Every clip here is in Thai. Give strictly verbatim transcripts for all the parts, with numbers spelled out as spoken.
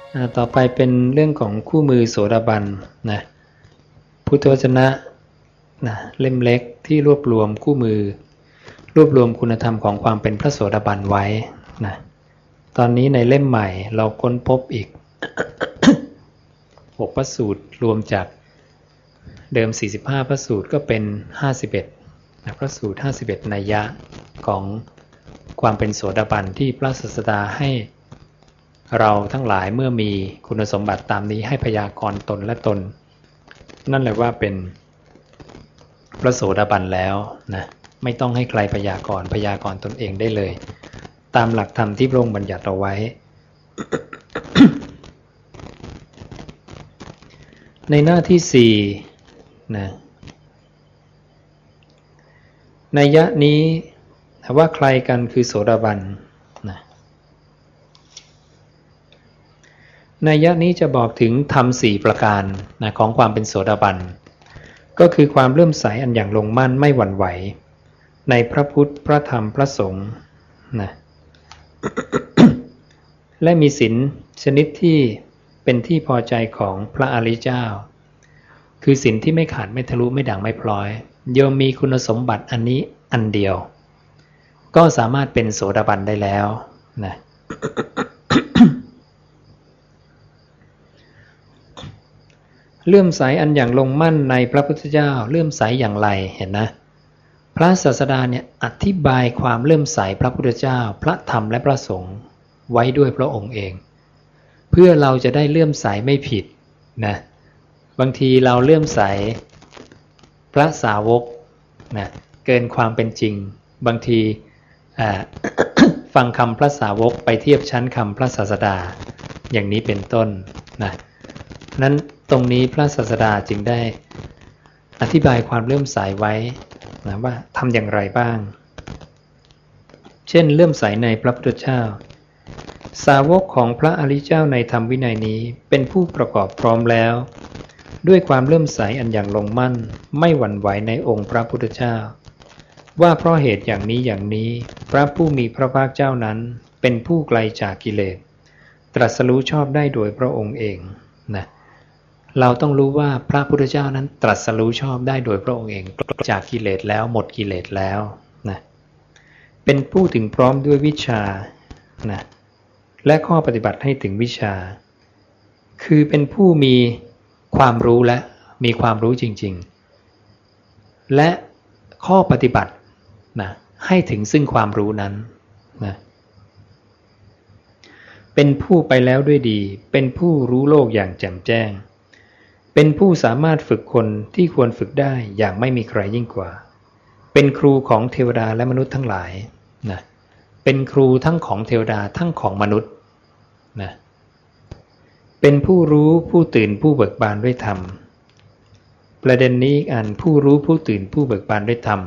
ต่อไปเป็นเรื่องของคู่มือโสดาบันนะพุทธวจนะนะเล่มเล็กที่รวบรวมคู่มือรวบรวมคุณธรรมของความเป็นพระโสดาบันไว้นะตอนนี้ในเล่มใหม่เราค้นพบอีก หกพระสูตรรวมจากเดิมสี่สิบห้าพระสูตรก็เป็นห้าสิบเอ็ดนะพระสูตรห้าสิบเอ็ดนัยยะของความเป็นโสดาบันที่พระศาสดาให้เราทั้งหลายเมื่อมีคุณสมบัติตามนี้ให้พยากรณ์ตนและตนนั่นแหละว่าเป็นพระโสดาบันแล้วนะไม่ต้องให้ใครพยากรณ์พยากรณ์ตนเองได้เลยตามหลักธรรมที่พระองค์บัญญัติเอาไว้ ในหน้าที่สี่นะนัยยะนี้ว่าใครกันคือโสดาบันนะนัยยะนี้จะบอกถึงธรรมสี่ประการนะของความเป็นโสดาบันก็คือความเลื่อมใสอันอย่างลงมั่นไม่หวั่นไหวในพระพุทธพระธรรมพระสงฆ์นะ และมีศีลชนิดที่เป็นที่พอใจของพระอริยเจ้าคือศีลที่ไม่ขาดไม่ทะลุไม่ด่างไม่พลอยโยมมีคุณสมบัติอันนี้อันเดียวก็สามารถเป็นโสดาบันได้แล้วนะ เลื่อมใสอันอย่างลงมั่นในพระพุทธเจ้าเลื่อมใสอย่างไรเห็นนะพระศาสดาเนี่ยอธิบายความเลื่อมใสพระพุทธเจ้าพระธรรมและพระสงฆ์ไว้ด้วยพระองค์เองเพื่อเราจะได้เลื่อมใสไม่ผิดนะบางทีเราเลื่อมใสพระสาวกนะเกินความเป็นจริงบางที ฟังคำพระสาวกไปเทียบชั้นคำพระศาสดาอย่างนี้เป็นต้นนะนั้นตรงนี้พระศาสดาจึงได้อธิบายความเลื่อมใสไว้นะว่าทำอย่างไรบ้างเช่นเลื่อมใสในพระพุทธเจ้าสาวกของพระอริยเจ้าในธรรมวินัยนี้เป็นผู้ประกอบพร้อมแล้วด้วยความเลื่อมใสอันอย่างลงมั่นไม่หวั่นไหวในองค์พระพุทธเจ้าว่าเพราะเหตุอย่างนี้อย่างนี้พระผู้มีพระภาคเจ้านั้นเป็นผู้ไกลจากกิเลสตรัสรู้ชอบได้โดยพระองค์เองนะเราต้องรู้ว่าพระพุทธเจ้านั้นตรัสรู้ชอบได้โดยพระองค์เองจากกิเลสแล้วหมดกิเลสแล้วนะเป็นผู้ถึงพร้อมด้วยวิชานะและข้อปฏิบัติให้ถึงวิชาคือเป็นผู้มีความรู้และมีความรู้จริงๆและข้อปฏิบัตินะให้ถึงซึ่งความรู้นั้นนะเป็นผู้ไปแล้วด้วยดีเป็นผู้รู้โลกอย่างแจ่มแจ้งเป็นผู้สามารถฝึกคนที่ควรฝึกได้อย่างไม่มีใครยิ่งกว่าเป็นครูของเทวดาและมนุษย์ทั้งหลายนะเป็นครูทั้งของเทวดาทั้งของมนุษย์นะเป็นผู้รู้ผู้ตื่นผู้เบิกบานด้วยธรรมประเด็นนี้อีกอันผู้รู้ผู้ตื่นผู้เบิกบานด้วยธรรม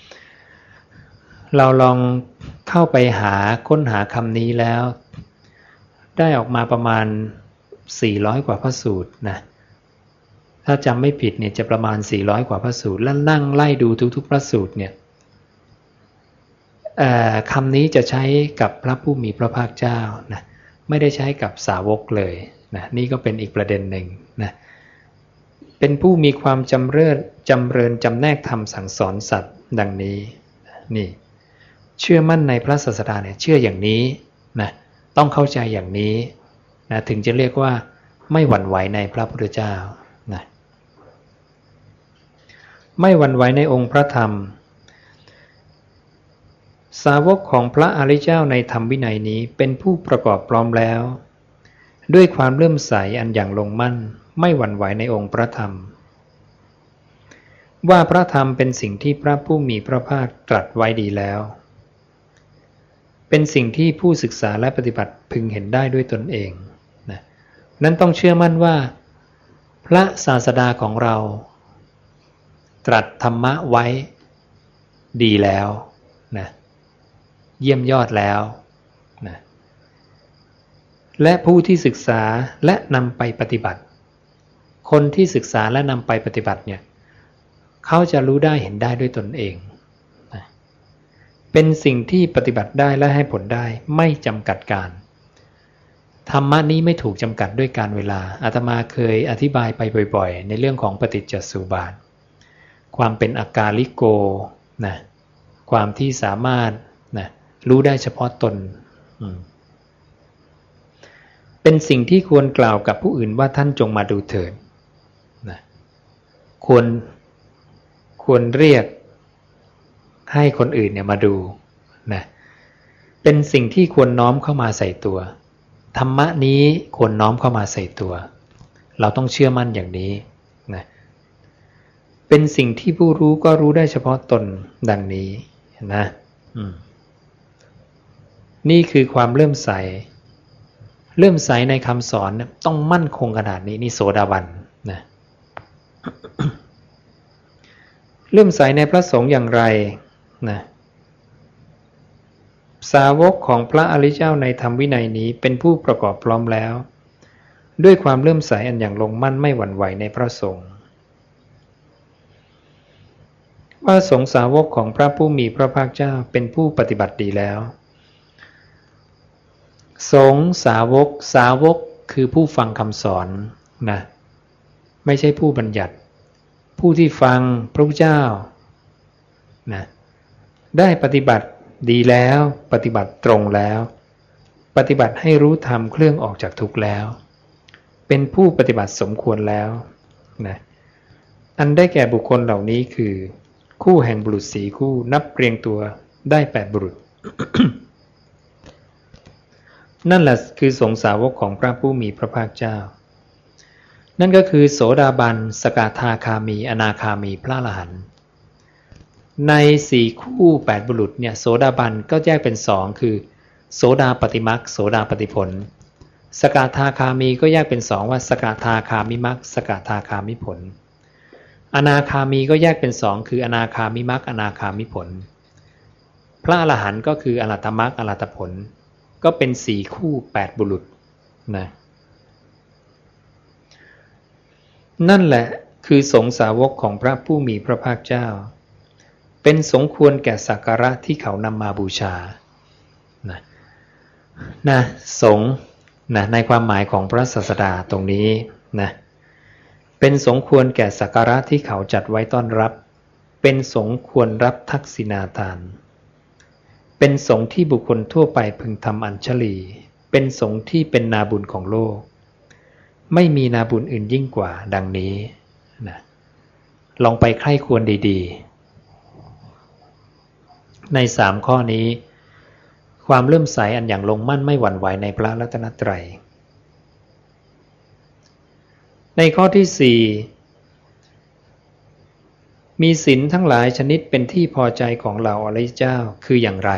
เราลองเข้าไปหาค้นหาคำนี้แล้วได้ออกมาประมาณสี่ร้อยกว่าพระสูตรนะถ้าจำไม่ผิดเนี่ยจะประมาณสี่ร้อยกว่าพระสูตรแล้วนั่งไล่ดูทุกๆพระสูตรเนี่ยคำนี้จะใช้กับพระผู้มีพระภาคเจ้านะไม่ได้ใช้กับสาวกเลยนะนี่ก็เป็นอีกประเด็นหนึ่งนะเป็นผู้มีความจำเริญจำเริญจำแนกธรรมสั่งสอนสัตว์ดังนี้นี่เชื่อมั่นในพระศาสดาเนี่ยเชื่ออย่างนี้นะต้องเข้าใจอย่างนี้นะถึงจะเรียกว่าไม่หวั่นไหวในพระพุทธเจ้านะไม่หวั่นไหวในองค์พระธรรมสาวกของพระอริยเจ้าในธรรมวินัยนี้เป็นผู้ประกอบพร้อมแล้วด้วยความเลื่อมใสอันอย่างลงมั่นไม่หวั่นไหวในองค์พระธรรมว่าพระธรรมเป็นสิ่งที่พระผู้มีพระภาคตรัสไว้ดีแล้วเป็นสิ่งที่ผู้ศึกษาและปฏิบัติพึงเห็นได้ด้วยตนเองนะนั้นต้องเชื่อมั่นว่าพระศาสดาของเราตรัสธรรมะไว้ดีแล้วนะเยี่ยมยอดแล้วนะและผู้ที่ศึกษาและนำไปปฏิบัติคนที่ศึกษาและนำไปปฏิบัติเนี่ยเขาจะรู้ได้เห็นได้ด้วยตนเองนะเป็นสิ่งที่ปฏิบัติได้และให้ผลได้ไม่จำกัดการธรรมะนี้ไม่ถูกจำกัดด้วยการเวลาอาตมาเคยอธิบายไปบ่อยๆในเรื่องของปฏิจจสุบาทความเป็นอากาลิโกนะความที่สามารถนะรู้ได้เฉพาะตนเป็นสิ่งที่ควรกล่าวกับผู้อื่นว่าท่านจงมาดูเถิดนะควรควรเรียกให้คนอื่นเนี่ยมาดูนะเป็นสิ่งที่ควรน้อมเข้ามาใส่ตัวธรรมะนี้ควรน้อมเข้ามาใส่ตัวเราต้องเชื่อมั่นอย่างนี้นะเป็นสิ่งที่ผู้รู้ก็รู้ได้เฉพาะตนดังนี้นะนี่คือความเลื่อมใสเลื่อมใสในคำสอนต้องมั่นคงขนาดนี้นี่โสดาบันนะ เลื่อมใสในพระสงฆ์อย่างไรนะสาวกของพระอริยเจ้าในธรรมวินัยนี้เป็นผู้ประกอบพร้อมแล้วด้วยความเลื่อมใสอันอย่างลงมั่นไม่หวั่นไหวในพระสงฆ์ว่าสงฆ์สาวกของพระผู้มีพระภาคเจ้าเป็นผู้ปฏิบัติดีแล้วสงฆ์สาวกสาวกคือผู้ฟังคำสอนนะไม่ใช่ผู้บัญญัติผู้ที่ฟังพระพุทธเจ้านะได้ปฏิบัติดีแล้วปฏิบัติตรงแล้วปฏิบัติให้รู้ธรรมเครื่องออกจากทุกข์แล้วเป็นผู้ปฏิบัติสมควรแล้วนะอันได้แก่บุคคลเหล่านี้คือคู่แห่งบุรุษสี่คู่นับเรียงตัวได้แปดบุรุษ นั่นแหละคือสงฆ์สาวกของพระผู้มีพระภาคเจ้านั่นก็คือโสดาบันสกทาคามีอนาคามีพระอรหันต์ในสี่คู่แปดบุรุษเนี่ยโสดาบันก็แยกเป็นสองคือโสดาปฏิมรรคโสดาปฏิผลสกทาคามีก็แยกเป็นสองว่าสกทาคามิมรรคสกทาคามิผลอนาคามีก็แยกเป็นสองคืออนาคามิมรรคอนาคามิผลพระอรหันต์ก็คืออรหัตมรรคอรหัตผลก็เป็นสี่คู่แปดบุรุษนะนั่นแหละคือสงฆ์สาวกของพระผู้มีพระภาคเจ้าเป็นสมควรแก่สักการะที่เขานำมาบูชานะนะสงฆ์นะในความหมายของพระศาสดาตรงนี้นะเป็นสมควรแก่สักการะที่เขาจัดไว้ต้อนรับเป็นสมควรรับทักษิณาทานเป็นสงฆ์ที่บุคคลทั่วไปพึงทำอัญชลีเป็นสงฆ์ที่เป็นนาบุญของโลกไม่มีนาบุญอื่นยิ่งกว่าดังนี้นะลองไปใคร่ควรดีๆในสามข้อนี้ความเลื่อมใสอันอย่างลงมั่นไม่หวั่นไหวในพระรัตนตรัยในข้อที่สี่มีศีลทั้งหลายชนิดเป็นที่พอใจของเหล่าอริยเจ้าคืออย่างไร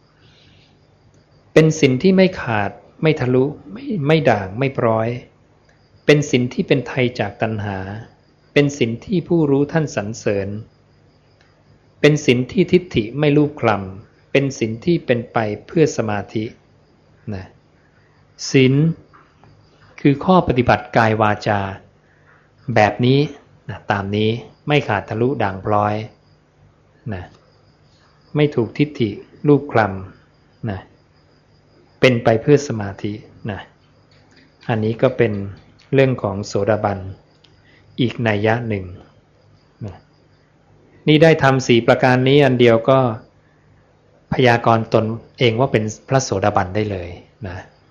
เป็นศีลที่ไม่ขาดไม่ทะลุไม่ไม่ด่างไม่ปร้อยเป็นศีลที่เป็นไทยจากตัณหาเป็นศีลที่ผู้รู้ท่านสรรเสริญเป็นศีลที่ทิฏฐิไม่ลูบคลำเป็นศีลที่เป็นไปเพื่อสมาธินะศีลคือข้อปฏิบัติกายวาจาแบบนี้นะตามนี้ไม่ขาดทะลุด่างพร้อยนะไม่ถูกทิฏฐิลูบคลำนะเป็นไปเพื่อสมาธินะอันนี้ก็เป็นเรื่องของโสดาบันอีกนัยยะหนึ่งนะนี่ได้ทำสี่ประการนี้อันเดียวก็พยากรณ์ตนเองว่าเป็นพระโสดาบันได้เลยนะ